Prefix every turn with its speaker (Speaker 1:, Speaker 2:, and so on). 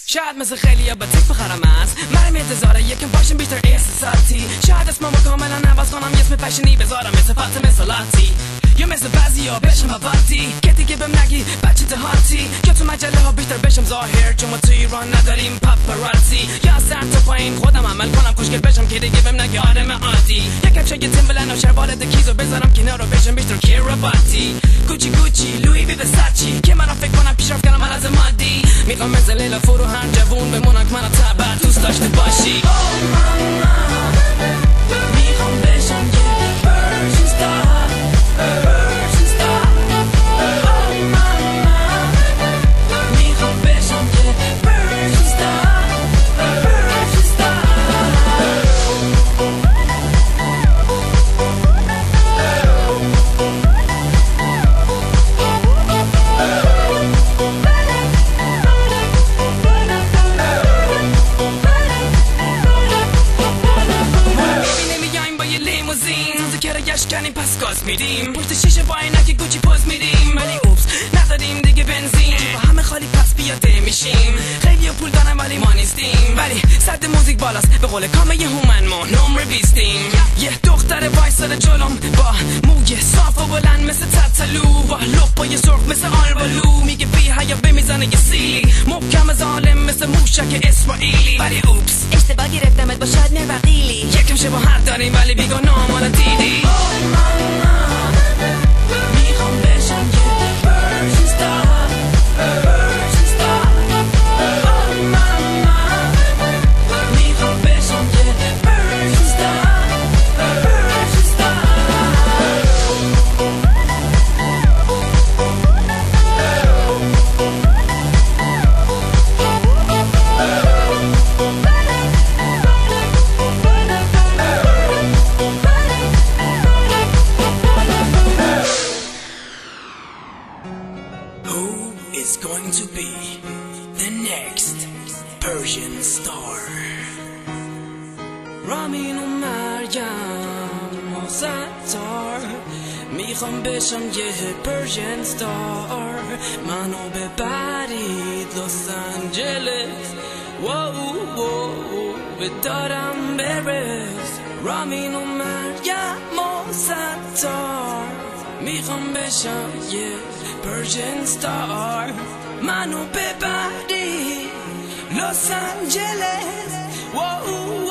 Speaker 1: شاید مثل خیلی با تک بخرم از مرم انتظاره یکم باشم بیشتر احساساتی شاید اسممو کاملا عوض کنم یه اسم فشنی بذارم مثل فاطمه سلاتی یا مثل بعضیا بشم حواتی که دیگه بهم نگی بچه دهاتی یا تو مجله ها بیشتر بشم ظاهر چون ما تو ایران نداریم پاپاراتی یا سر تا پایین خودم عمل کنم خوشگل بشم که دیگه بهم نگی آدم عادی یکم چای تیمبلند و شلوار کیزو بذارم کنار رو بشم بیشتر کراواتی گوچی گوچی لوی بی وساچی که منو فکر کنم پیشرفت کردم از مادی میخوام مثل لیلا فرو هر جوون بمونم که منو تبر دوست داشته باشی میخوام بشم یه پرشن ستار کنیم پس گاز میدیم پشت شیشه با عینک گوچی پوز میدیم ولی اوپس نداریم دیگه بنزین با همه خالی پس بیاده میشیم خیلی پول دارم ولی ما نیستیم ولی صد موزیک بالاست به قول کامه یه هومن ما نمره 20 یه دختر وایساده جلوم با موی صاف و بلند مثل تتلو با لپای سرخ مثل آلبالو میگه بی حیا بمیزنه یه سیلی محکم ظالم مثل موشک اسرائیلی ولی اوپس
Speaker 2: اشتباه گرفتمت با شادمر و قیلی
Speaker 1: یکم شباهت داریم ولی بیگناه مالا دیدی میخوام بشم یه پرشن ستار میخوام بشم یه پرشن ستار is going to be the next Persian star رامین و مریم و ستار میخوام بشم یه پرژن ستار منو ببرید لس آنجلس به دارم برس رامین و مریم و ستار میخوام بشم یه پرژن ستار منو ببری لس آنجلس